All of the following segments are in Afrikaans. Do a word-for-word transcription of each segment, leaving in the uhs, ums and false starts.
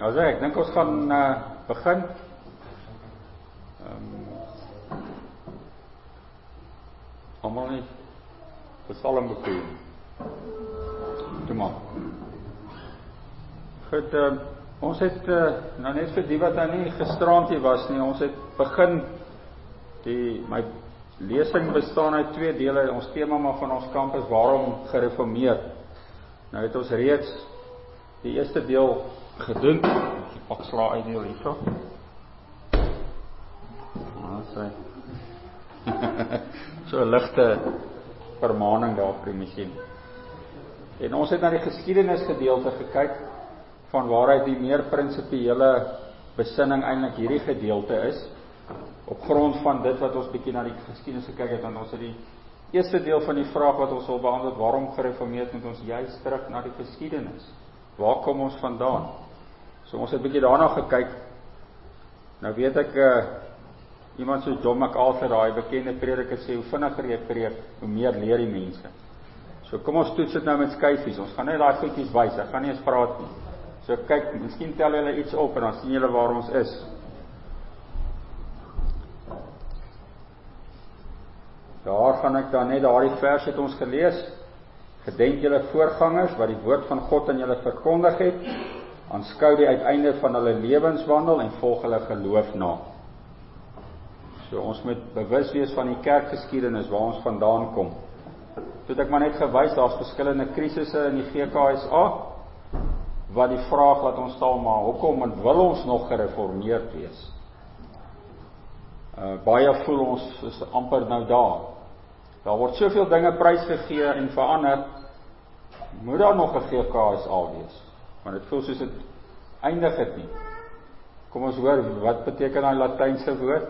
Nou sê, ek dink ons gaan uh, begin. Um, Almal nie Psalmboek doen. Toe maar. Goed, uh, ons het, uh, nou net vir die wat nou nie gisterand hier was nie, ons het begin, die, my lesing bestaan uit twee dele, ons tema maar van ons kamp is waarom gereformeer. Nou het ons reeds die eerste deel gedoen, die pak sla uit deel hierso. Ah, sy. So 'n ligte vermaning daar vir die masjien. En ons het na die geskiedenis gedeelte gekyk, van waaruit die meer prinsipiële besinning eintlik hierdie gedeelte is, op grond van dit wat ons bietjie na die geskiedenis gekyk het, want ons het die eerste deel van die vraag wat ons wil beantwoord, waarom gereformeer, moet ons juist terug na die geskiedenis. Waar kom ons vandaan? So ons het bietjie daarna gekyk. Nou weet ek, uh, iemand soos John MacArthur, daai bekende prediker, sê, hoe vinniger jy preek, hoe meer leer die mense. So kom ons toets dit nou met skyfies, ons gaan net daai goedjies wys, ek gaan nie eens praat nie. So kyk, miskien tel julle iets op, en dan sien julle waar ons is. Daar gaan ek dan net daardie vers het ons gelees. Gedenk julle voorgangers wat die woord van God aan julle verkondig het, aanskou die uiteinde van hulle lewenswandel en volg hulle geloof na. So ons moet bewus wees van die kerkgeskiedenis waar ons vandaan kom. So het ek maar net gewys, daar's verskillende krisisse in die G K S A wat die vraag laat ons stel, maar hoekom en wil ons nog gereformeerd wees? Uh, baie voel ons is amper nou daar. Daar word soveel dinge prysgegee en verander, moet daar nog 'n G K S A wees? Want dit voel soos dit eindig het nie. Kom ons hoor, wat beteken daai Latynse woord?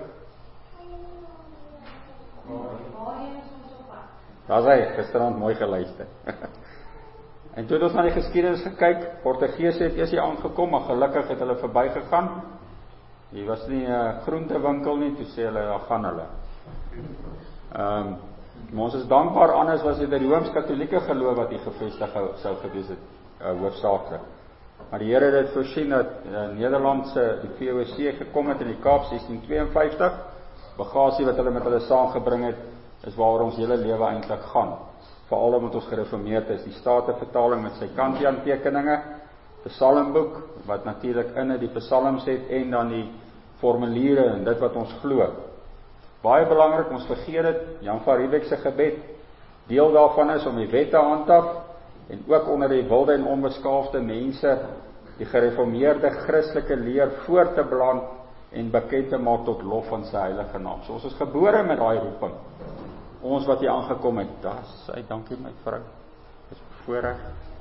Daar sê, gisterand mooi geluister. En toe het ons na die geskiedenis gekyk, Portugese het eers hier aangekom, maar gelukkig het hulle verbygegaan. Hier was nie 'n uh, groentewinkel nie, toe sê hulle, daar gaan hulle. Ehm, um, maar ons is dankbaar, anders was dit die Rooms-Katolieke geloof wat hier gevestig sou gewees het, uh, hoofsaaklik. Maar die Here het dit voorsien dat uh, Nederlandse, die V O C gekom het in die Kaap sestien twee en vyftig, bagasie wat hulle met hulle saamgebring het, is waar ons hele lewe eintlik gaan. Veral omdat ons gereformeerd is, die Statenvertaling met sy Kantian-tekeninge, Psalmboek, wat natuurlik in die psalms het, en dan die formuliere en dit wat ons glo. Baie belangrik, ons vergeet dit, Jan van Riebeeck se gebed, deel daarvan is om die wet te handhaaf, en ook onder die wilde en onbeskaafde mense, die gereformeerde Christelike leer voor te beland, en bekend te maak tot lof van sy heilige naam. So ons is gebore met daai roeping. Ons wat hier aangekom het, daar sê, dankie my vrou, is voorreg.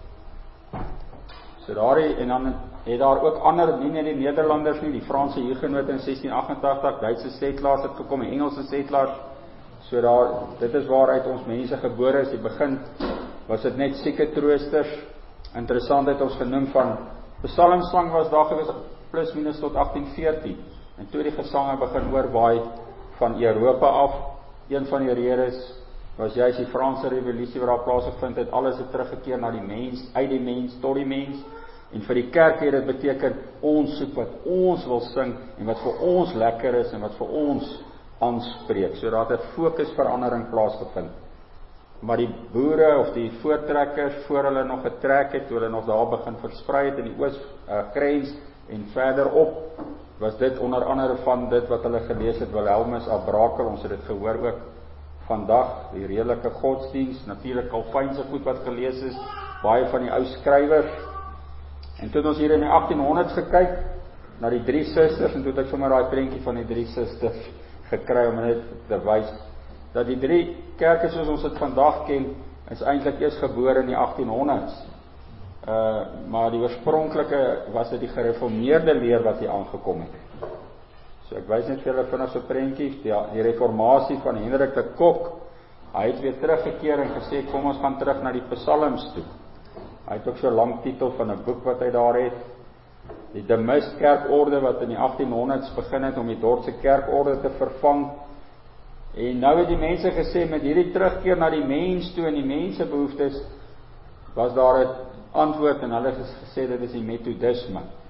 So daarie, en dan het daar ook ander, nie net die Nederlanders nie, die Franse Hugenote in sestien agt agt agt, Duitse setlaars het gekom, en Engelse setlaars, so daar, dit is waaruit ons mense gebore is, die begin was dit net sieke troosters, interessant het ons genoem van, psalmsang was daar gewees, plus minus tot agtien veertien, en toe die gesange begin oorwaai van Europa af, een van die redes was juist die Franse revolusie wat daar plaasgevind het, alles het teruggekeer na die mens, uit die mens, tot die mens, en vir die kerk het dit beteken, ons soek wat ons wil sing, en wat vir ons lekker is, en wat vir ons aanspreek, so daar het 'n fokusverandering plaasgevind. Maar die boere, of die voortrekkers, voor hulle nog getrek het, toe hulle nog daar begin versprei het, in die oosgrens, uh, en verder op, was dit onder andere van dit wat hulle gelees het, Wilhelmus à Brakel, ons het dit gehoor ook vandag, die redelike godsdienst, natuurlik Calvynse goed wat gelees is, baie van die ou skrywers, en toe het ons hier in die agtien honderd's gekyk, na die drie susters, en toe het ek sommer daai prentjie van die drie susters gekry, om net te wys, dat die drie kerke soos ons dit vandag ken, is eintlik eers gebore in die agtien honderd's, Uh, maar die oorspronklike was dit die gereformeerde leer wat hier aangekom het. So ek wys net vir julle vinnig so prentjies, die, die reformatie van Hendrik de Kok, hy het weer teruggekeer en gesê, kom ons gaan terug na die psalms toe. Hy het ook so 'n lang titel van 'n boek wat hy daar het, die De Mist kerkorde wat in die agtien honderd's begin het om die Dordtse kerkorde te vervang, en nou het die mense gesê, met hierdie terugkeer na die mens toe en die mense behoeftes, was daar 'n antwoord, en hulle het gesê, dit is die methodisme.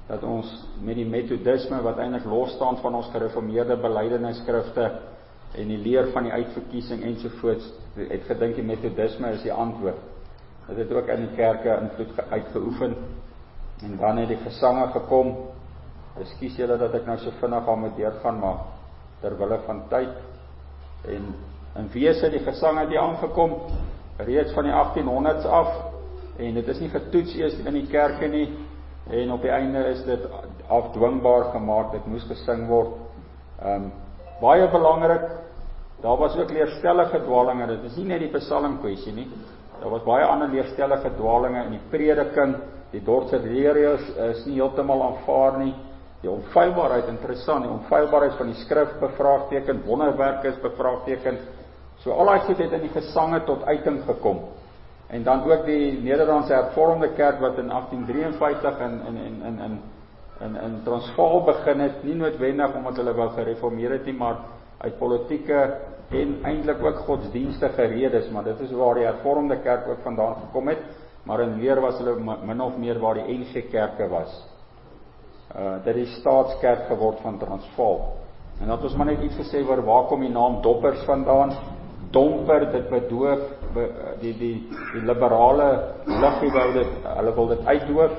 dat ons met die metodisme wat eintlik los staan van ons gereformeerde belydenisskrifte en die leer van die uitverkiesing ensovoorts, het gedink die metodisme is die antwoord. Dit het ook in die kerke invloed uitgeoefen, en dan het die gesange gekom. Ekskuus julle dat ek nou so vinnig aan moet deurgaan, maar terwille van tyd, en in wese die gesange die aangekom, reeds van die achttienhonderds af, en dit is nie getoets eers in die kerke nie, en op die einde is dit afdwingbaar gemaak, dit moes gesing word. Um, baie belangrik, daar was ook leerstellige dwalinge, dit is nie net die psalmkwessie nie, daar was baie ander leerstellige dwalinge in die prediking, die Dordtse reëls is nie heeltemal aanvaar nie, die onfeilbaarheid, interessant, die onfeilbaarheid van die skrif bevraagteken, wonderwerke is bevraagteken, so al die goed het in die gesange tot uiting gekom. En dan ook die Nederlandse hervormde kerk wat in agttien drieënvyftig in, in, in, in, in, in, in Transvaal begin het, nie noodwendig omdat hulle wou gereformeer het nie, maar uit politieke en eintlik ook godsdienstige redes, maar dit is waar die hervormde kerk ook vandaan gekom het, maar in leer was hulle min of meer waar die N G kerke was. Uh, dit is staatskerk geword van Transvaal. En dat ons maar net iets gesê oor waar kom die naam doppers vandaan, domper, dit bedoof, be, die, die, die liberale liggie wou dit, hulle wil dit uitdoof,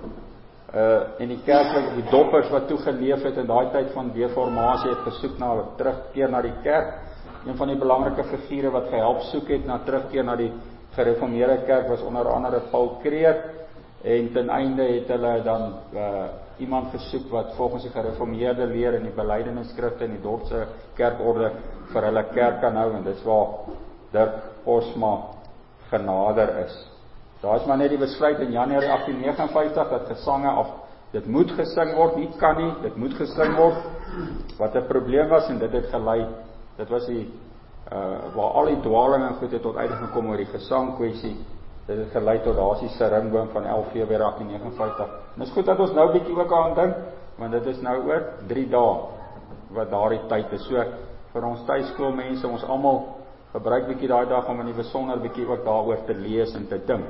uh, en die kerk, die doppers wat toegeleef het in daai tyd van deformasie, het gesoek na terugkeer na die kerk. Een van die belangrike figure wat gehelp soek het na terugkeer na die gereformeerde kerk was onder andere Paul Kreer, en ten einde het hulle dan uh, iemand gesoek wat volgens die gereformeerde leer in die belydenisskrifte en die Dordtse kerkorde vir hulle kerk kan hou, en dit is waar Dirk Posma genader is. Daar is maar net die besluit in Januarie agttien negenenvyftig dat gesange af, dit moet gesing word, nie kan nie, dit moet gesing word, wat 'n probleem was, en dit het gelei, dit was die, uh, waar al die dwalinge goed het tot uitgekom oor die gesangkwessie, dit het gelei tot Asiese ringboom van elf Februarie agttien negenenvyftig. En dit is goed dat ons nou bietjie ook aan dink, want dit is nou oor drie dae, wat daardie tyd is, so vir ons tuiskoolmense, ons almal gebruik bietjie daai dag om in die besonder bietjie ook daaroor te lees en te dink.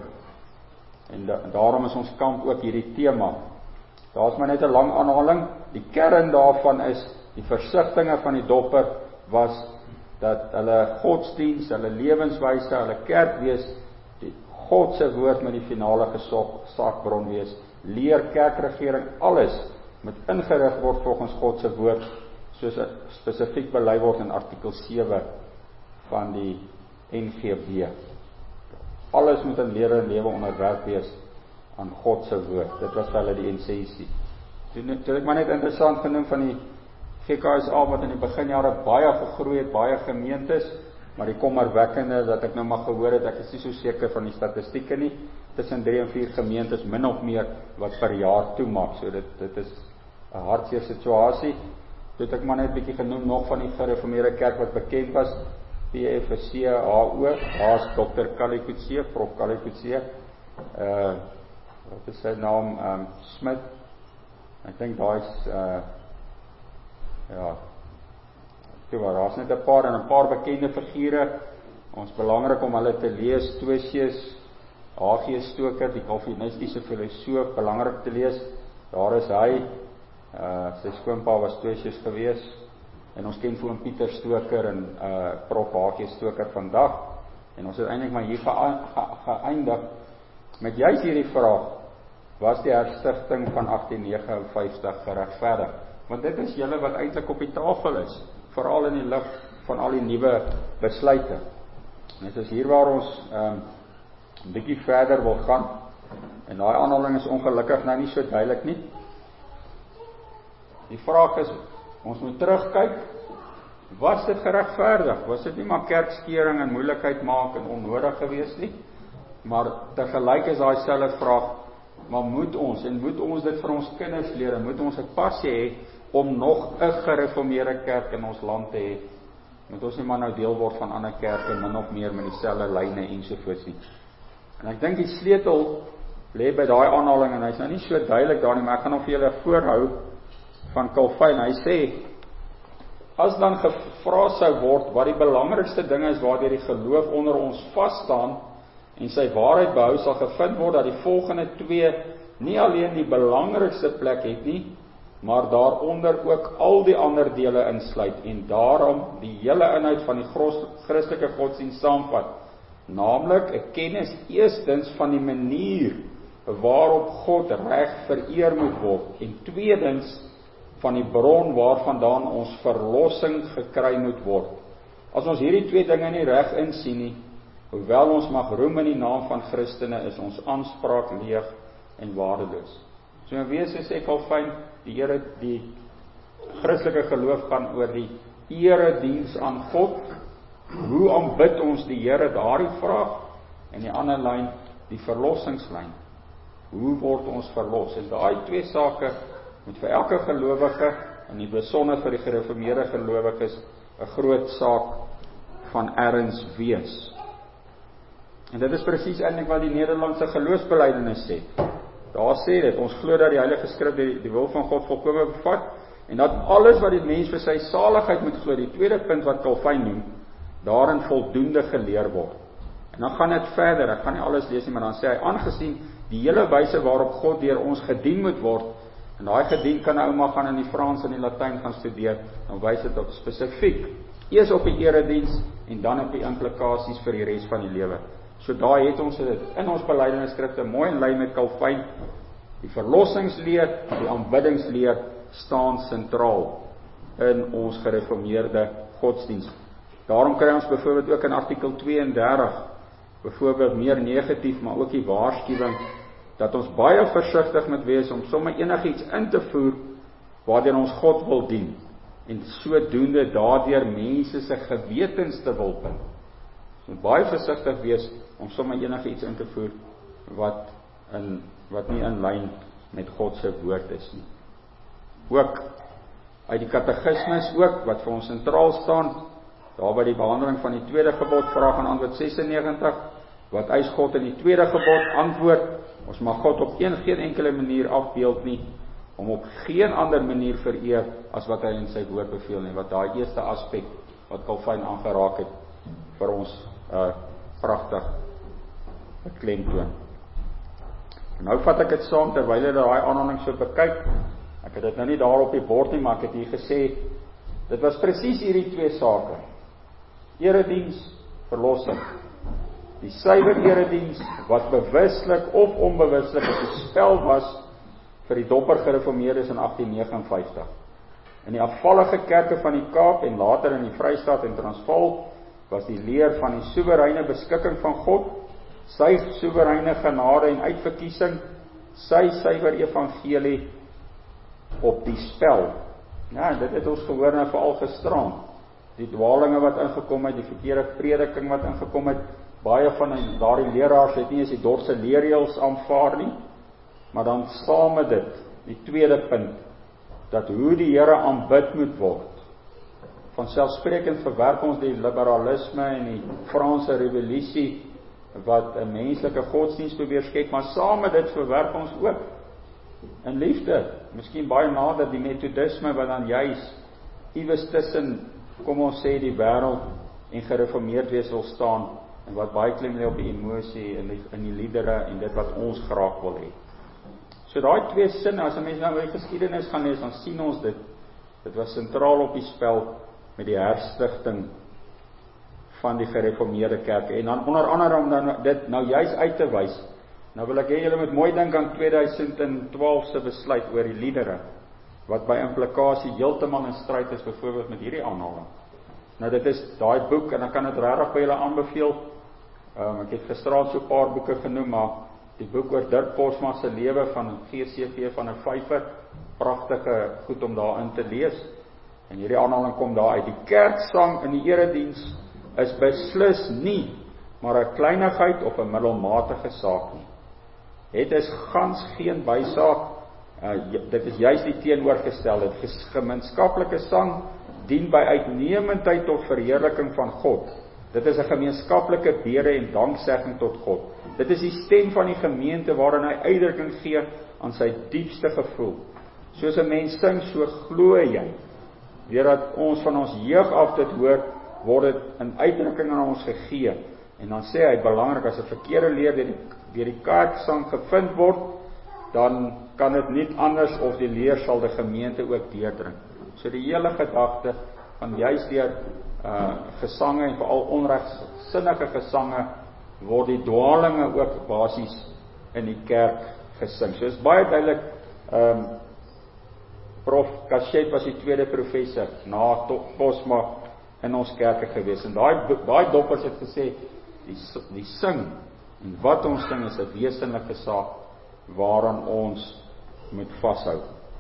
En da daarom is ons kamp ook hierdie tema. Daar is maar net 'n lang aanhaling, die kern daarvan is, die versigtinge van die dopper was, dat hulle godsdiens, hulle lewenswyse, hulle kerk wees, die God se woord met die finale gesagbron wees, leer, kerkregering, alles moet ingerig word volgens God se woord, soos spesifiek belei word in artikel sewe van die N G B. Alles moet in leer en lewe onderwerp wees aan God se woord. Dit was hulle die essensie. Toen ek maar net interessant genoem van die G K S A wat in die beginjare baie gegroei het, baie gemeentes, maar die kommerwekkende dat ek nou maar gehoor het, ek is nie so seker van die statistieke nie, tussen drie en vier gemeentes min of meer wat per jaar toemaak. So dit dit is 'n hartseer situasie. Toe het ek maar net 'n bietjie genoem nog van die gereformeerde kerk wat bekend was, P F C H O, daar's dokter Kalikutse, Prof Kalikutse, uh wat is sy naam, um, Smit, ek dink daar is, uh, ja, toe waar, daar is net 'n paar, en 'n paar bekende figure, ons belangrik om hulle te lees, Toesius, H G Stoker, die Calvinistiese filosoof, belangrik te lees, daar is hy, uh, sy skoonpa was Toesius gewees, en ons ken voor Pieter Stoker en uh, Prof H G Stoker vandag, en ons het eintlik maar hier geëindig met juist hierdie vraag, was die herstigting van agttien negenenvyftig geregverdig? Want dit is julle wat eintlik op die tafel is, veral in die lig van al die nuwe besluite. En dit is hier waar ons um, 'n bietjie verder wil gaan, en daai aanhaling is ongelukkig nou nie so duidelik nie. Die vraag is, ons moet terugkyk, was dit geregverdig? Was dit nie maar kerkskeuring en moeilikheid maak en onnodig gewees nie? Maar tegelyk is daai selfde vraag, maar moet ons, en moet ons dit vir ons kinders leer, moet ons 'n passie hê om nog 'n gereformeerde kerk in ons land te hê? Moet ons nie maar nou deel word van ander kerke, min of meer met dieselfde lyne ensovoorts nie. En ek dink die sleutel lê by daai aanhaling, en hy's nou nie so duidelik daar nie, maar ek gaan hom vir julle voorhou, van Calvin. Hy sê, as dan gevra sou word wat die belangrikste ding is waardeur die geloof onder ons vas staan en sy waarheid behou, sal gevind word dat die volgende twee nie alleen die belangrikste plek het nie, maar daaronder ook al die ander dele insluit en daarom die hele inhoud van die Christelike godsdienst saamvat, naamlik 'n kennis eerstens van die manier waarop God reg vereer moet word en tweedens van die bron waarvandaan ons verlossing gekry moet word. As ons hierdie twee dinge nie reg insien nie, hoewel ons mag roem in die naam van Christene, is ons aanspraak leeg en waardeloos. So in wese sê Calvin, die Here, die Christelike geloof gaan oor die erediens aan God. Hoe aanbid ons die Here, daardie vraag, en die ander lyn, die verlossingslyn. Hoe word ons verlos? En daai twee sake moet vir elke gelowige, en die besonder vir die gereformeerde gelowiges, 'n groot saak van erns wees. En dit is presies eintlik wat die Nederlandse geloofsbelijdenis sê. Daar sê dit, ons glo dat die Heilige Skrif die, die wil van God volkome bevat, en dat alles wat die mens vir sy saligheid moet glo, die tweede punt wat Calvin noem, daarin voldoende geleer word. En dan gaan dit verder, ek gaan nie alles lees nie, maar dan sê hy, aangesien die hele wyse waarop God deur ons gedien moet word, en daai gedien kan nou maar gaan in die Frans en die Latyn gaan studeer, dan wys dit op spesifiek, eers op die erediens, en dan op die implikasies vir die res van die lewe. So daai het ons dit in ons belydenisskrifte mooi in lyn met Calvin. Die verlossingsleer, die aanbiddingsleer staan sentraal in ons gereformeerde godsdienst. Daarom kry ons byvoorbeeld ook in artikel tweeëndertig, byvoorbeeld meer negatief, maar ook die waarskuwing, dat ons baie versigtig moet wees om sommer enigiets in te voer, waardeur ons God wil dien, en sodoende daardeur mense se gewetens te wil bind. Ons moet baie versigtig wees om sommer enigiets in te voer, wat, in, wat nie in lyn met God se woord is nie. Ook uit die katekismes ook, wat vir ons sentraal staan, daar by die behandeling van die tweede gebod, vraag en antwoord sesennegentig, wat eis God in die tweede gebod, antwoord, ons mag God op een geen enkele manier afbeeld nie, om op geen ander manier vereer, as wat hy in sy woord beveel nie, wat daai eerste aspek, wat Calvin aangeraak het, vir ons uh, pragtig beklemtoon. Nou vat ek dit saam, terwyl jy daai aanhaling so bekyk, ek het dit nou nie daar op die bord nie, maar ek het hier gesê, dit was presies hierdie twee sake, erediens, verlossing. Die suiwer erediens, wat bewuslik of onbewuslik op die spel was, vir die dopper gereformeerdes in agtien vyf nege. In die afvallige kerke van die Kaap, en later in die Vrystaat en Transvaal, was die leer van die soewereine beskikking van God, sy soewereine genade en uitverkiesing, sy suiwer evangelie op die spel. Ja, dit het ons gehoor nou veral gisterand. Die dwalinge wat ingekom het, die verkeerde prediking wat ingekom het, baie van daardie leraars het nie eens die dorse leerreëls aanvaar nie, maar dan saam met dit, die tweede punt, dat hoe die Here aanbid moet word. Vanselfsprekend verwerp ons die liberalisme en die Franse revolusie, wat 'n menslike godsdienst probeer skep, maar saam met dit verwerp ons ook in liefde, miskien baie nader die metodisme, wat dan juis iewers tussen, kom ons sê, die wêreld en gereformeerd wees wil staan, en wat baie klem lê op die emosie, in die, in die liedere, en dit wat ons graag wil hê. So daai twee sinne, as 'n mens nou die geskiedenis gaan lees, dan sien ons dit, dit was sentraal op die spel, met die herstigting van die gereformeerde kerke, en dan onder andere om dan dit nou juis uit te wys. Nou wil ek hê julle moet mooi dink aan tweeduisend twaalf se besluit oor die liedere, wat by implikasie heeltemal in stryd is, byvoorbeeld met hierdie aanhaling. Nou dit is daai boek, en ek kan dit regtig by julle aanbeveel. Um, ek het gisteraand so 'n paar boeke genoem, maar die boek oor Dirk Posma se lewe van G C V van 'n vyfer, pragtige goed om daarin te lees. En hierdie aanhaling kom daar uit. Die kerksang in die erediens is beslis nie, maar 'n kleinigheid of 'n middelmatige saak nie. Het is gans geen bysaak, uh, dit is juist die teenoorgestelde. Gemeenskaplike sang dien by uitnemendheid tot verheerliking van God. Dit is 'n gemeenskaplike bede en danksegging tot God. Dit is die stem van die gemeente waarin hy uitdrukking gee aan sy diepste gevoel. Soos 'n mens sing, so glo jy. Deurdat ons van ons jeug af dit hoor, word dit in uitdrukking aan ons gegee. En dan sê hy, belangrik, as 'n verkeerde leer deur die, deur die kerksang gevind word, dan kan dit nie anders of die leer sal die gemeente ook deurdring. So die hele gedagte van juist deur uh, gesange en veral onregsinnige gesange word die dwalinge ook basies in die kerk gesing. So is baie duidelik, um, Prof Cachet was die tweede professor na Posma in ons kerke gewees. En daai daai doppers het gesê, die, die sing en wat ons sing is 'n wesenlike saak waaraan ons moet vashou.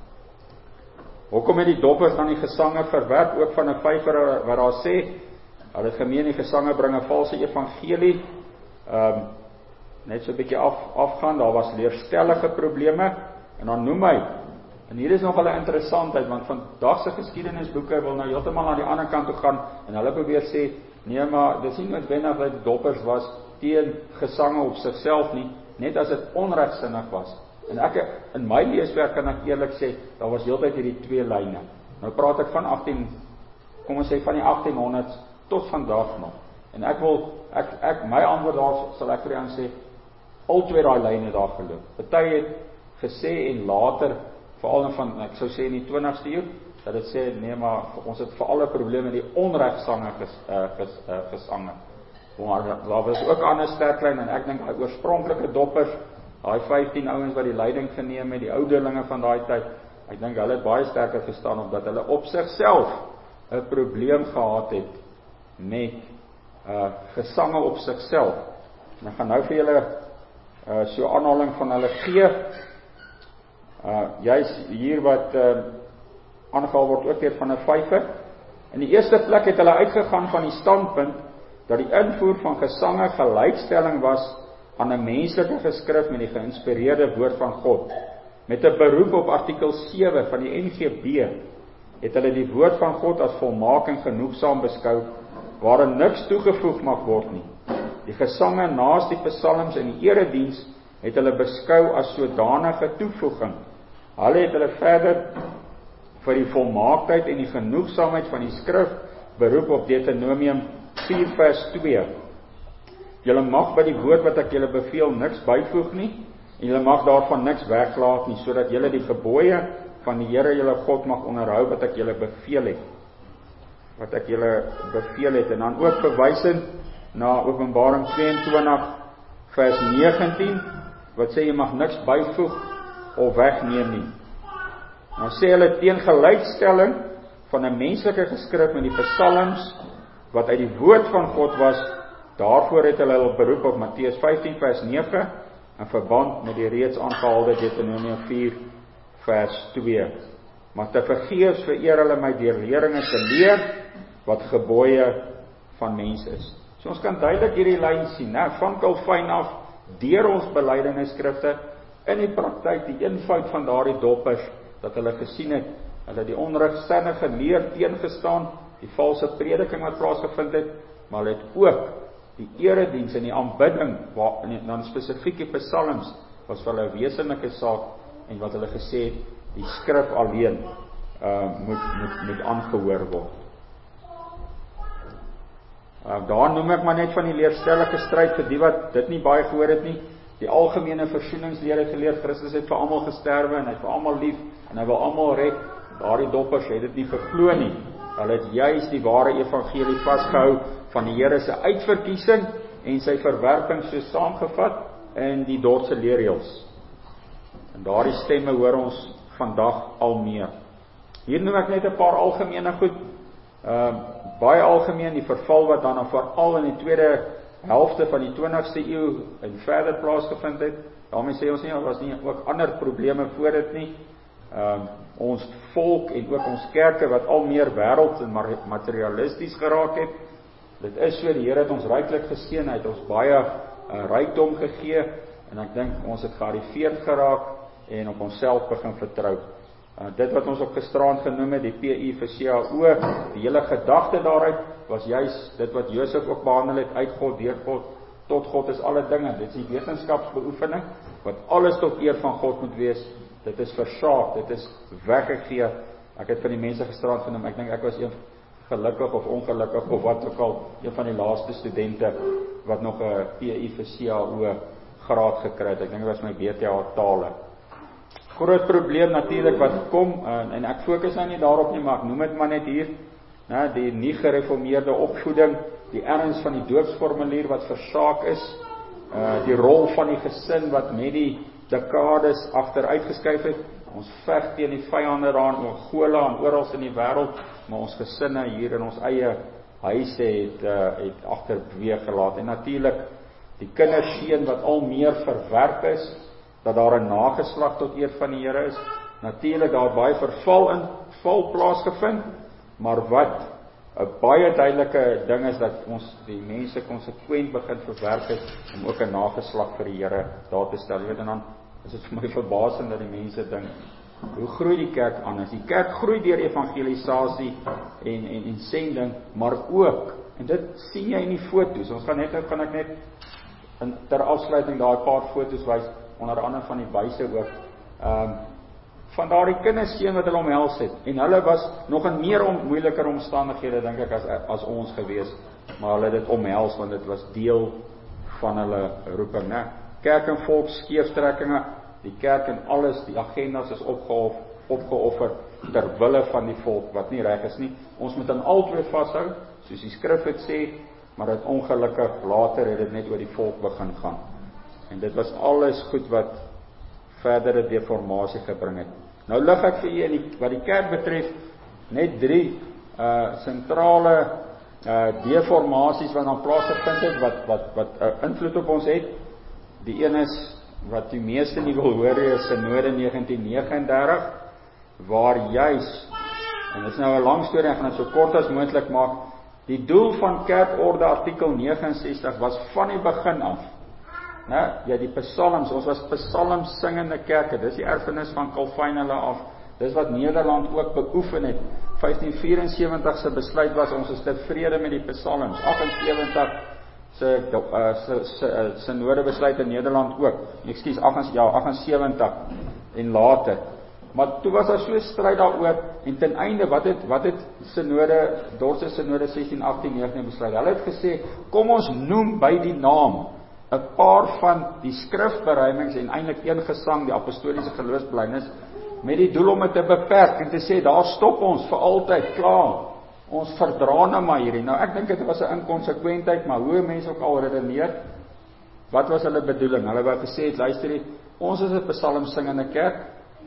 Hoekom het die doppers dan die gesange verwerp, ook van 'n vyfer wat daar sê, hulle het gemeen die gesange bring 'n valse evangelie, um, net so 'n bietjie af, afgaan, daar was leerstellige probleme, en dan noem hy, en hier is nog 'n interessantheid, want vandag se geskiedenisboeke wil nou heeltemal aan die ander kant toe gaan, en hulle probeer sê, nee maar, dis nie noodwendig dat die doppers was teen gesange op sigself nie, net as dit onregsinnig was. En ek, in my leeswerk kan ek eerlik sê, daar was heeltyd hierdie twee lyne. Nou praat ek van agtien, kom ons sê van die achttienhonderds tot vandag nog. En ek wil, ek, ek, my antwoord daar sal ek vir jou sê, al twee daai lyne daar geloop. Party het gesê en later, veral van, ek sou sê in die twintigste eeu, dat dit sê, nee maar, ons het veral 'n probleem met die onregsange ges, uh, ges, uh, gesange. Maar daar was ook ander sterklyn, en ek dink die oorspronklike doppers, daai vyftien ouens wat die leiding geneem het, die ouderlinge van daai tyd, ek dink hulle het baie sterker gestaan, omdat hulle op sigself 'n probleem gehad het met uh, gesange op sigself. En ek gaan nou vir julle uh, so aanhaling van hulle gee, uh, juist hier wat uh, aangehaal word ook weer van 'n vyfer. In die eerste plek het hulle uitgegaan van die standpunt, dat die invoer van gesange gelykstelling was aan 'n menslike geskrif met die geïnspireerde woord van God. Met 'n beroep op artikel sewe van die N G B het hulle die woord van God as volmaak en genoegsaam beskou, waarin niks toegevoeg mag word nie. Die gesange naas die psalms in die erediens het hulle beskou as sodanige toevoeging. Hulle het hulle verder vir die volmaaktheid en die genoegsaamheid van die skrif beroep op Deuteronomium vier vers twee. Julle mag by die woord wat ek julle beveel niks byvoeg nie, en julle mag daarvan niks weglaat nie, sodat julle die gebooie van die Here julle God mag onderhou wat ek julle beveel het. Wat ek julle beveel het, en dan ook verwysend na Openbaring twee en twintig vers negentien, wat sê jy mag niks byvoeg of wegneem nie. Nou sê hulle teen gelykstelling van 'n menslike geskrif met die psalms, wat uit die woord van God was, daarvoor het hulle hulle beroep op Matteus vyftien vers nege, in verband met die reeds aangehaalde Deuteronomium vier vers twee. Maar te vergeefs vereer hulle my deur leringe te leer, wat gebooie van mens is. So ons kan duidelik hierdie lyn sien, né? Van Calvin af, deur ons belydenisskrifte, in die praktyk die eenvoud van daardie doppers, dat hulle gesien het, hulle die onregsinnige leer teengestaan, die valse prediking wat plaasgevind het, maar hulle het ook die erediens en die aanbidding, waar, en dan spesifiek die psalms, was vir hulle 'n wesenlike saak, en wat hulle gesê het, die skrif alleen uh, moet, moet, moet aangehoor word. Uh, daar noem ek maar net van die leerstellige stryd, vir die wat dit nie baie gehoor het nie, die algemene versoeningsleer het geleer, Christus het vir almal gesterwe, en hy het vir almal lief, en hy wil almal red, daardie doppers het dit nie verglo nie. Hulle het juist die ware evangelie vasgehou van die Here se uitverkiesing en sy verwerping so saamgevat in die dordse leerreëls. En daardie stemme hoor ons vandag al meer. Hier noem ek net 'n paar algemene goed. Uh, baie algemeen die verval wat dan veral in die tweede helfte van die twintigste eeu en verder plaasgevind het. Daarmee sê ons nie, daar was nie ook ander probleme voor dit nie. Uh, ons volk en ook ons kerke wat al meer wêreld en materialisties geraak het. Dit is so, die Here het ons ryklik geseën, hy het ons baie uh, rykdom gegee, en ek dink ons het gearriveerd geraak en op onsself begin vertrou. Uh, dit wat ons op gisterand genoem het, die P I vir C A O, die hele gedagte daaruit was juist dit wat Josef ook behandel het, uit God, deur God, tot God is alle dinge. Dit is die wetenskapsbeoefening, wat alles tot eer van God moet wees. Dit is versaak, dit is weggegee. Ek het van die mense gisterand genoem, ek dink ek was een gelukkig of ongelukkig, of wat ook al, een van die laaste studente, wat nog 'n P I vir C A O graad gekry het. Ek dink dit was my B T H tale. groot probleem natuurlik wat kom, en, en ek fokus nou nie daarop nie, maar ek noem dit maar net hier, né, die nie gereformeerde opvoeding, die erns van die doopsformulier wat versaak is, uh, die rol van die gesin wat met die dekades agteruitgeskuif het. Ons veg teen die vyande daar in Angola en oral in die wêreld, maar ons gesinne hier in ons eie huise het, uh, het agterbeweeg gelaat. En natuurlik die kinderseën wat al meer verwerp is, dat daar 'n nageslag tot eer van die Here is. Natuurlik daar baie verval in val plaasgevind, maar wat 'n baie duidelike ding is dat ons die mense konsekwent begin verwerp het om ook 'n nageslag vir die Here daar te stel. Jy weet, en dan is dit vir my verbasend dat die mense dink, hoe groei die kerk anders? Die kerk groei deur evangelisasie en en en sending, maar ook, en dit sien jy in die foto's. Ons gaan net nou gaan ek net in, ter afsluiting daai paar foto's wys, onder andere van die buise ook. Ehm um, van daardie kinderseën wat hulle omhels het, en hulle was nog in meer om, moeiliker omstandighede dink ek as as ons gewees, maar hulle het dit omhels want dit was deel van hulle roeping, né? Kerk en volk skeeftrekkinge, die kerk en alles, die agendas is opgeof, opgeoffer ter wille van die volk wat nie reg is nie. Ons moet aan albei vashou, soos die skrif het sê, maar dit ongelukkig later het dit net oor die volk begin gaan. En dit was alles goed wat verdere deformasie gebring het. Nou lig ek vir u in die, wat die kerk betref, net drie uh, sentrale uh, deformasies wat dan plaasgevind het, wat wat wat uh, invloed op ons het. Die een is wat die meeste nie wil hoor, is Synode negentien vyf nege, waar juis, en dit is nou 'n lang storie, ek gaan dit so kort as moontlik maak, die doel van kerkorde artikel ses nege ses was van die begin af, né, ja, die psalms, ons was psalms singende kerke, dis die erfenis van Calvin hulle af, dis wat Nederland ook beoefen het. vyftien vyf-en-sewentig se besluit was, ons is tevrede met die psalms. agt en sewentig se uh, se se uh, synode besluit in Nederland ook. Ekskuus, ja, agt en sewentig en later. Maar toe was daar so stryd daaroor, en ten einde wat het wat het synode Dorse synode sestien agttien negentien besluit. Hulle het gesê, kom ons noem by die naam 'n paar van die skrifberuimings en eintlik een gesang, die apostoliese geloofsbelijdenis, met die doel om dit te beperk en te sê, daar stop ons vir altyd, klaar. Ons verdra nou maar hierdie. Nou ek dink dit was 'n inkonsekwentheid, maar hoe mense ook al redeneer, wat was hulle bedoeling? Hulle wou gesê het, luister hier, ons is 'n psalm singende kerk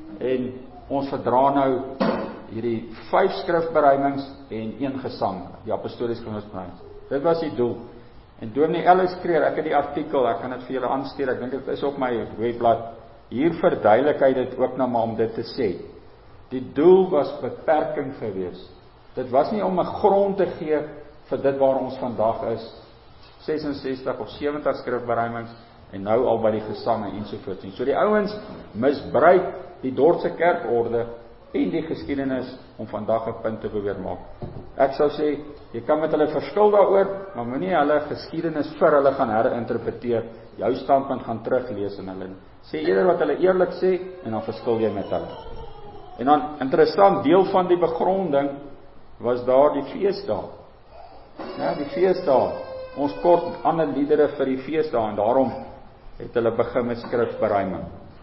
en ons verdra nou hierdie vyf skrifberuimings en een gesang, die apostoliese geloofsbelijdenis. Dit was die doel. En Dominee Ellis Kreer, ek het die artikel, ek kan dit vir julle aanstuur, ek dink dit is op my webblad. Hier verduidelik hy dit ook nou maar om dit te sê. Die doel was beperking gewees. Dit was nie om 'n grond te gee vir dit waar ons vandag is, ses en sestig of sewentig skrifberuimings, en nou al by die gesange ensovoorts. So die ouens misbruik die Dordtse kerkorde en die geskiedenis om vandag 'n punt te probeer maak. Ek sou sê, jy kan met hulle verskil daaroor, maar moenie hulle geskiedenis vir hulle gaan herinterpreteer, jou standpunt gaan teruglees in hulle. Sê eerder wat hulle eerlik sê, en dan verskil jy met hulle. En dan, interessant, deel van die begronding was daar die feesdae. Ja, die feesdae. Ons kort ander liedere vir die feesdae, en daarom het hulle begin met skrifberuiming.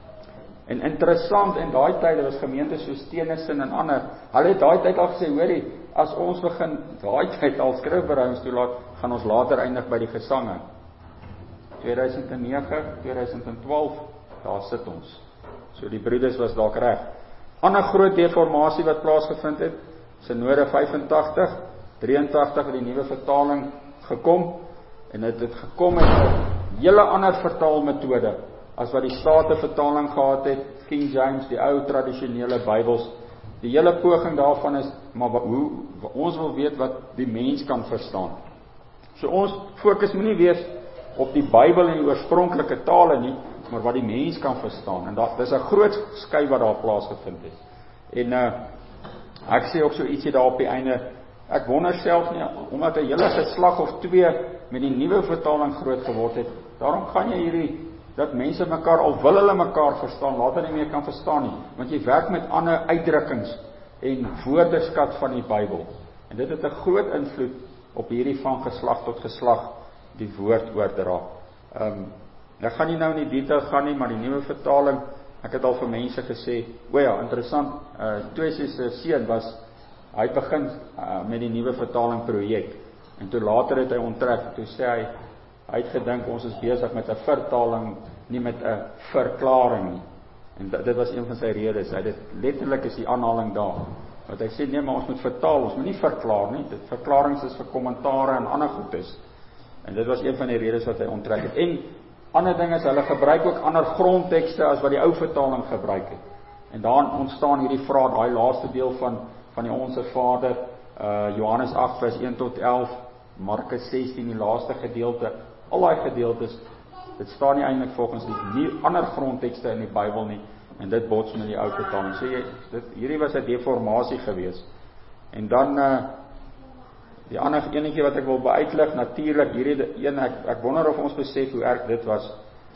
En interessant, in daai tyd, was gemeentes soos Steenison en ander, hulle het daai tyd al gesê, hoorie, as ons begin daai tyd al skrifberuimings toelaat, gaan ons later eindig by die gesange. tweeduisend nege, tweeduisend twaalf, daar sit ons. So die broeders was dalk reg. Ander groot deformasie wat plaasgevind het, Synode vyfentagtig, drieëntagtig het die nuwe vertaling gekom, en dit het gekom met 'n hele ander vertaalmetode as wat die Statenvertaling gehad het, King James, die ou tradisionele Bybels. Die hele poging daarvan is, maar hoe, ons wil weet wat die mens kan verstaan. So ons fokus moet nie wees op die Bybel en die oorspronklike tale nie, maar wat die mens kan verstaan. En dat, dis 'n groot skuif wat daar plaasgevind het. En uh, ek sê ook so ietsie daar op die einde, ek wonder self nie, omdat 'n hele geslag of twee met die nuwe vertaling groot geword het, daarom gaan jy hierdie, dat mense mekaar, al wil hulle mekaar verstaan, later nie meer kan verstaan nie, want jy werk met ander uitdrukkings en woordeskat van die Bybel. En dit het 'n groot invloed op hierdie van geslag tot geslag die woord oordra. Um, ek gaan nie nou in die detail gaan nie, maar die nuwe vertaling ek het al vir mense gesê, o ja, interessant, uh, Twesi se seun was, hy het begin uh, met die nuwe vertaling projek, en toe later het hy onttrek, toe sê hy, hy het gedink, ons is besig met 'n vertaling, nie met 'n verklaring nie, en dit was een van sy redes, hy het letterlik is die aanhaling daar, wat hy sê, nee, maar ons moet vertaal, ons moet nie verklaar nie, dit verklarings is vir kommentare en ander goedes, en dit was een van die redes wat hy onttrek het, en ander ding is, hulle gebruik ook ander grondtekste as wat die ou vertaling gebruik het, en daar ontstaan hierdie vraag, daai laaste deel van, van die Onse Vader, uh, Johannes agt vers een tot elf, Markus sestien, die laaste gedeelte, al die gedeeltes, dit staan nie eintlik volgens die nie ander grondtekste in die Bybel nie, en dit bots met die ou vertaling. So jy, dit, hierdie was 'n deformasie gewees. En dan uh, die ander enetjie wat ek wil beuitlig, natuurlik hierdie een, ek, ek wonder of ons besef hoe erg dit was,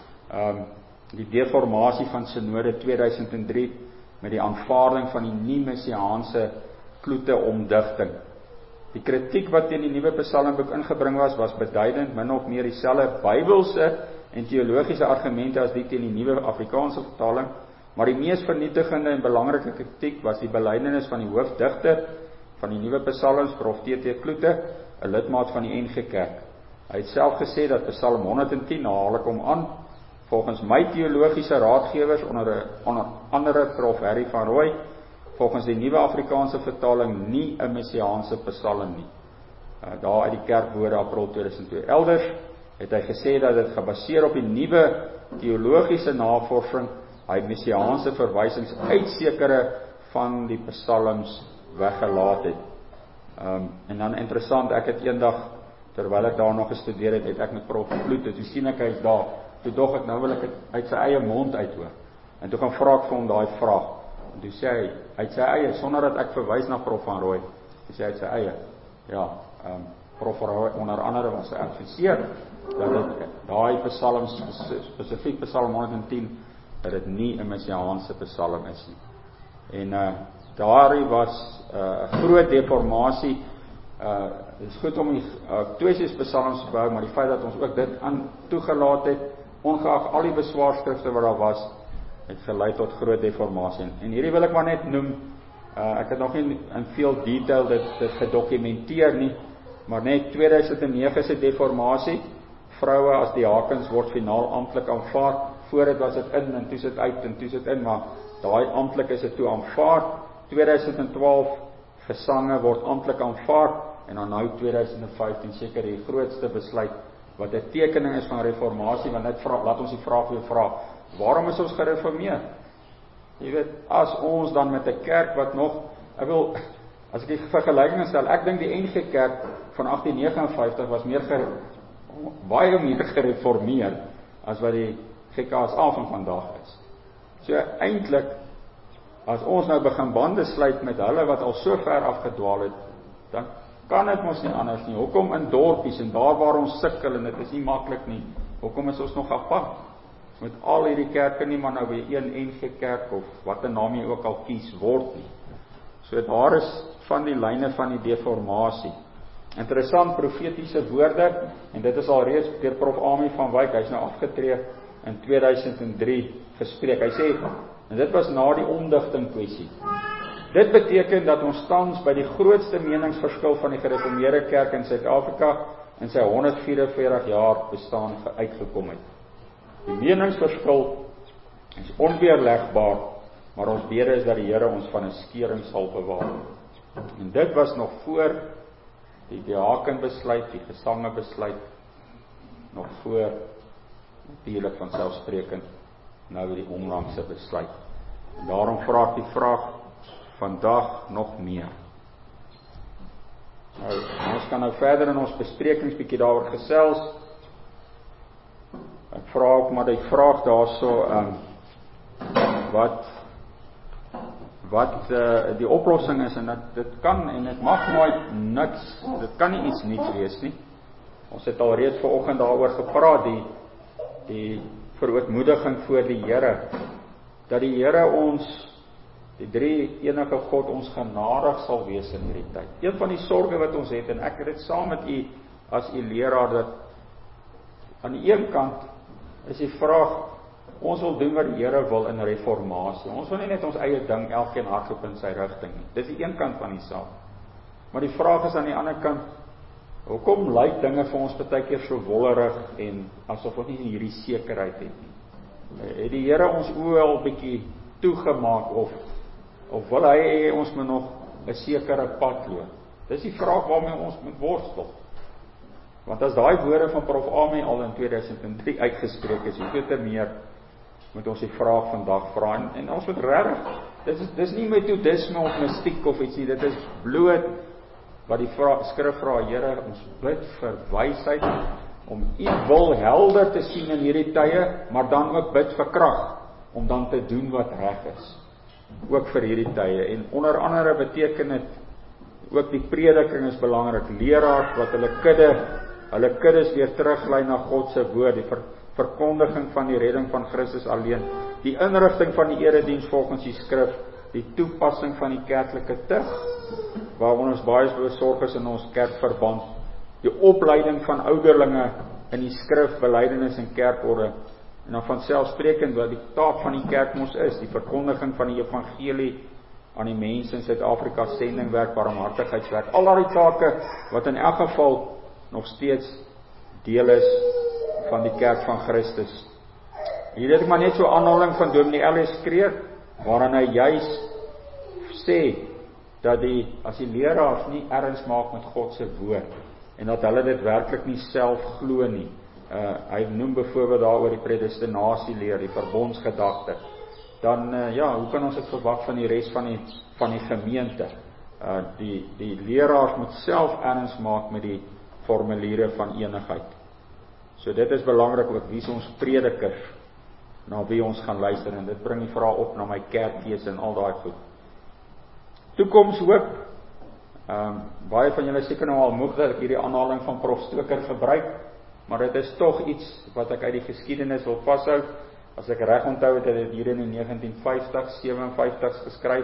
um, die deformasie van Synode tweeduisend drie, met die aanvaarding van die nie-messiaanse kloete omdigting. Die kritiek wat teen die nuwe Psalmboek ingebring was, was beduidend min of meer dieselfde Bybelse en teologiese argumente as die teen die nuwe Afrikaanse vertaling, maar die mees vernietigende en belangrike kritiek was die belydenis van die hoofdigter van die nuwe Psalms, Prof T T Kloete, 'n lidmaat van die N G Kerk. Hy het self gesê dat Psalm honderdtien, haal ek hom aan, volgens my teologiese raadgewers, onder, onder andere Prof Harry van Rooi, volgens die nuwe Afrikaanse vertaling nie 'n messiaanse psalm nie. Uh, daar uit die Kerkwoorde April tweeduisend twee. Elders het hy gesê dat dit gebaseer op die nuwe teologiese navorsing, hy messiaanse verwysings uit sekere van die psalms weggelaat het. Um, en dan interessant, ek het eendag, terwyl ek daar nog gestudeer het, het ek met Prof Kloete, toe sien ek hy is daar, toe dog ek, nou wil ek het uit sy eie mond uithoor. En toe gaan vra ek vir hom daai vraag. En toe sê hy, uit sy eie, sonder dat ek verwys na Prof van Rooi, toe sê hy uit sy eie, ja, um, Prof van Rooi, onder andere was hy adviseer, dat dit, daai psalms, spesifiek Psalm honderdtien, dat dit nie 'n messiaanse psalm is nie. En uh, daar was 'n uh, groot deformasie, uh, het is goed om die uh, Twesies psalms te bou, maar die feit dat ons ook dit aan toegelaat het, ongeag al die beswaarskrifte wat daar was, het gelei tot groot deformasie. En, en hierdie wil ek maar net noem, uh, ek het nog nie in veel detail dit, dit gedokumenteer nie, maar net tweeduisend nege se deformasie, vroue as diakens word finaal amptelik aanvaar, voor dit was dit in, en toe sit uit, en toe sit in, maar daai amptelik is dit toe aanvaar, tweeduisend twaalf, gesange word amptelik aanvaar, en dan nou tweeduisend vyftien, seker die grootste besluit, wat 'n tekening is van reformatie, want net vra, laat ons die vraag weer vra, waarom is ons gereformeer? Jy weet, as ons dan met 'n kerk wat nog, ek wil, as ek die vergelyking stel, ek dink die N G Kerk van agtien vyf nege was meer ger, baie meer gereformeer, as wat die G K S A van vandag is. So eintlik, as ons nou begin bande sluit met hulle wat al so ver afgedwaal het, dan kan dit mos nie anders nie. Hoekom in dorpies en daar waar ons sukkel en dit is nie maklik nie, hoekom is ons nog apart? Met al hierdie kerke nie maar nou weer een N G Kerk of wat 'n naam jy ook al kies word nie. So daar is van die lyne van die deformasie. Interessant profetiese woorde, en dit is al reeds deur Prof Ami van Wyk, hy's nou afgetree in tweeduisend drie gespreek. Hy sê, en dit was na die omdigting kwessie. Dit beteken dat ons tans by die grootste meningsverskil van die gereformeerde kerk in Suid-Afrika in sy honderdvyf jaar bestaan uitgekom het. Die meningsverskil is onweerlegbaar, maar ons bede is dat die Here ons van 'n skeuring sal bewaar. En dit was nog voor die diakenbesluit, die gesangebesluit, nog voor natuurlik van selfsprekend nou die onlangse besluit. En daarom vra ek die vraag vandag nog meer. Nou, ons kan nou verder in ons besprekings bietjie daaroor gesels. Ek vra ook maar die vraag daarso, um, wat wat uh, die oplossing is, en dat dit kan en dit mag nooit niks, dit kan nie iets niets wees nie. Ons het al reeds vanoggend daaroor gepraat, die die verootmoediging voor die Here, dat die Here ons, die drie enige God, ons genadig sal wees in hierdie tyd. Een van die sorge wat ons het, en ek het dit saam met u as u leraar, dat aan die een kant is die vraag, Ons wil doen wat die Here wil in reformatie. Ons wil nie net ons eie ding elkeen hardloop in sy rigting nie. Dis die een kant van die saak. Maar die vraag is aan die ander kant, hoekom lyk dinge vir ons baie keer so wollerig en asof ons nie hierdie sekerheid het nie? Het die Here ons oë al bietjie toegemaak of of wil hy hê ons moet nog 'n sekere pad loop? Dis die vraag waarmee ons moet worstel. Want as daai woorde van Prof Ame al in twee duisend drie uitgespreek is, hoeveel te meer moet ons die vraag vandag vra en, en ons moet regtig, dis is dis nie metodisme of mystiek of iets nie, dit is bloot wat die vra, skrif vra, Here, ons bid vir wysheid om U wil helder te sien in hierdie tye, maar dan ook bid vir krag om dan te doen wat reg is, ook vir hierdie tye. En onder andere beteken dit ook die prediking is belangrik, leraars wat hulle kudde, hulle kuddes weer teruglei na God se woord, die ver, verkondiging van die redding van Christus alleen, die inrigting van die erediens volgens die skrif, die toepassing van die kerklike tug, waaroor ons baie besorg is in ons kerkverband, die opleiding van ouderlinge in die skrif, belydenis en kerkorde, en dan van selfsprekend wat die taak van die kerk mos is, die verkondiging van die evangelie aan die mense in Suid-Afrika, sendingwerk, barmhartigheidswerk, al daardie take wat in elk geval nog steeds deel is van die kerk van Christus. Hier het ek maar net so aanhaling van Dominee Ellis Kreer, waarin hy juis sê dat die as die leraars nie erns maak met God se woord en dat hulle dit werklik nie self glo nie. Uh, hy noem byvoorbeeld daaroor die predestinasie leer, die verbondsgedagte. Dan uh, ja, hoe kan ons dit verwag van die res van die van die gemeente? Uh, die die leraars moet self erns maak met die formuliere van enigheid. So dit is belangrik ook, wie is ons predikers, na wie ons gaan luister, en dit bring die vraag op na my kerkkeuse en al daai goed. Toekomshoop, um, baie van julle seker nou al moeg dat ek hierdie aanhaling van Prof Stoker gebruik, maar dit is tog iets wat ek uit die geskiedenis wil vashou. As ek reg onthou het, het hy dit hier in die negentien vyftig, sewenvyftig geskryf,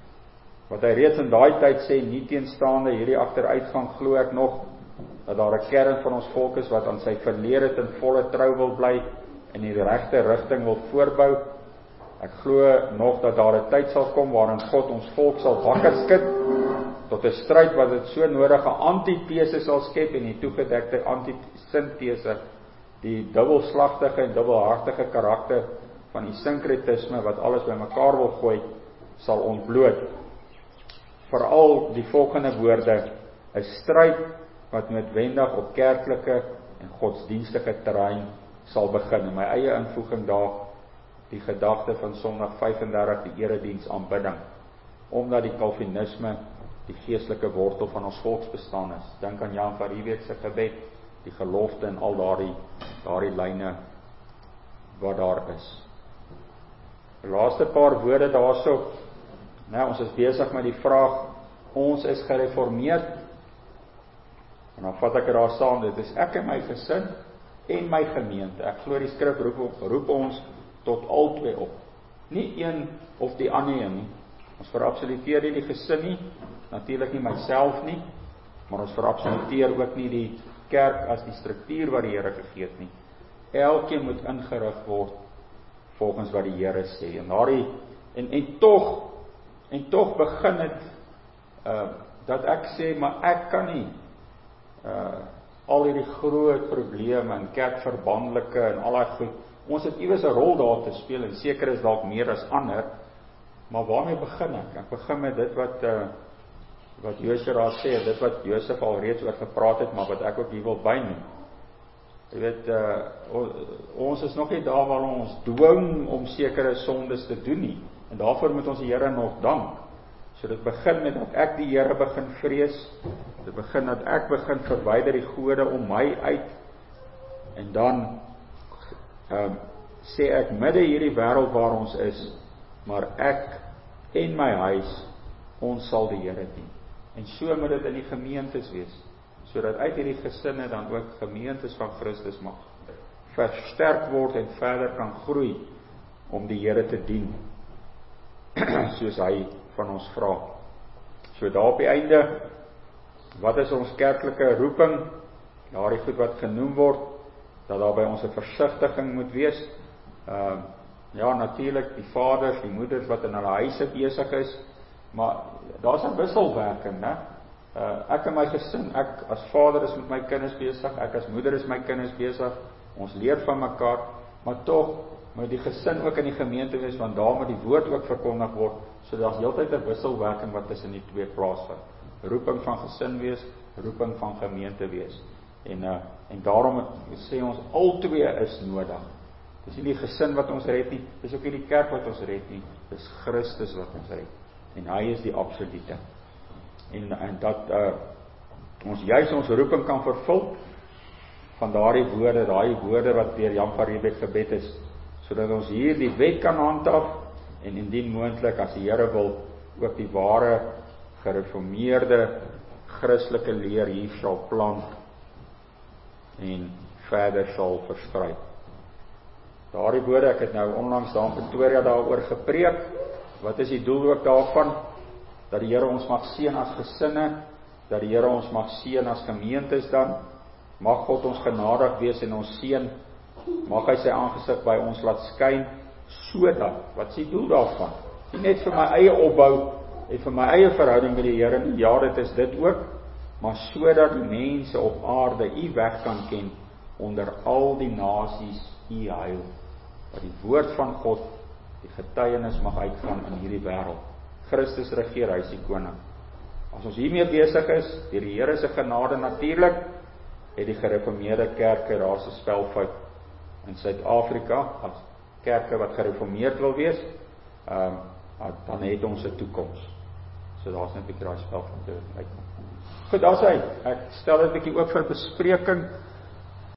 wat hy reeds in daai tyd sê, nie teenstaande hierdie agteruitgang glo ek nog, dat daar 'n kern van ons volk is wat aan sy verlede ten volle trou wil bly en in die regte rigting wil voortbou. Ek glo nog dat daar 'n tyd sal kom waarin God ons volk sal wakker skud tot 'n stryd wat dit so nodige antitese sal skep en die toegedekte antisintese, die dubbelslagtige en dubbelhartige karakter van die sinkretisme wat alles bymekaar wil gooi, sal ontbloot. Veral die volgende woorde, 'n stryd wat noodwendig op kerklike en godsdienstige terrein sal begin. En my eie invoeging daar, die gedagte van Sondag vyf en dertig, die erediens aanbidding, omdat die Calvinisme die geestelike wortel van ons volksbestaan is. Dink aan Jan van Riebeeck se gebed, die gelofte en al daardie daardie lyne wat daar is. Die laaste paar woorde daarso, nou ons is besig met die vraag, ons is gereformeerd, en dan vat ek er daar saam, dit is ek en my gesin en my gemeente. Ek glo die skrif roep, roep ons tot albei op. Nie een of die ander een nie. Ons verabsoluteer nie die gesin nie, natuurlik nie myself nie, maar ons verabsoluteer ook nie die kerk as die struktuur wat die Here gegee het nie. Elkeen moet ingerig word volgens wat die Here sê. En daardie en en tog en tog begin dit uh dat ek sê, maar ek kan nie uh al hierdie groot probleme en kerkverbandelike en al daai goed. Ons het iewers 'n rol daar te speel en seker is dalk meer as ander. Maar waarmee begin ek? Ek begin met dit wat uh wat Josef daar sê, dit wat Josef al reeds oor gepraat het, maar wat ek ook hier wil bynoem. Jy weet, uh, ons is nog nie daar waar ons dwing om sekere sondes te doen nie. En daarvoor moet ons die Here nog dank. So dit begin met dat ek die Here begin vrees. Dit begin dat ek begin verwyder die gode om my uit. En dan uh, sê ek midde hierdie wêreld waar ons is, maar ek en my huis, ons sal die Here dien. En so moet dit in die gemeentes wees, sodat uit hierdie gesinne dan ook gemeentes van Christus mag versterk word en verder kan groei om die Here te dien, soos hy van ons vra. So daar op die einde, wat is ons kerklike roeping? Daardie goed wat genoem word, dat daar by ons 'n versigtiging moet wees. Uh, Ja, natuurlik die vaders, die moeders wat in hulle huise besig is, maar daar's 'n wisselwerking, né? Uh, ek en my gesin, ek as vader is met my kinders besig, ek as moeder is my kinders besig, ons leer van mekaar, maar tog moet die gesin ook in die gemeente wees, want daar moet die woord ook verkondig word, so daar's heeltyd 'n wisselwerking wat tussen die twee plaasvind. Roeping van gesin wees, roeping van gemeente wees. En uh, en daarom sê ons albei is nodig. Dis nie die gesin wat ons red nie, dis ook nie die kerk wat ons red nie, dis Christus wat ons red. En hy is die absolute. En en dat uh, ons juis ons roeping kan vervul van daardie woorde, daai woorde wat deur Jan van Riebeeck gebed is, sodat ons hier die wet kan handhaaf en indien moontlik as die Here wil ook die ware gereformeerde Christelike leer hier sal plant en verder sal versprei. Daardie woorde, ek het nou onlangs daar in Pretoria daaroor gepreek. Wat is die doel ook daarvan? Dat die Here ons mag seën as gesinne, dat die Here ons mag seën as gemeentes dan. Mag God ons genadig wees en ons seën. Mag hy sy aangesig by ons laat skyn, sodat, wat is die doel daarvan? Nie net vir my eie opbou en vir my eie verhouding met die Here nie, ja, dit is dit ook, maar sodat die mense op aarde u weg kan ken onder al die nasies u heil. Dat die woord van God, die getuienis mag uitgaan in hierdie wêreld. Christus regeer, hy is die koning. As ons hiermee besig is, deur die Here se genade natuurlik, het die gereformeerde kerke, daar's 'n spelfout in Suid-Afrika, as kerke wat gereformeerd wil wees, um, dan het ons 'n toekoms. So daar's net 'n bietjie daai spelfout te uitkom. Goed, daar's hy. Ek stel dit 'n bietjie oop vir bespreking.